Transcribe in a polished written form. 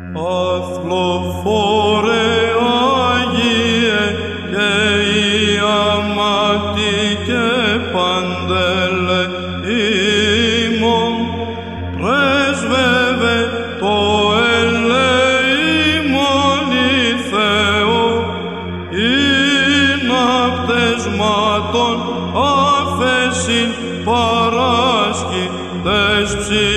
Αθλοφόρε Άγιε και ιαματικέ παντέλε ημών, πρέσβευε το ελεήμον η Θεό, ειν απτεσμάτων άφεσιν παράσκει τες ψυχής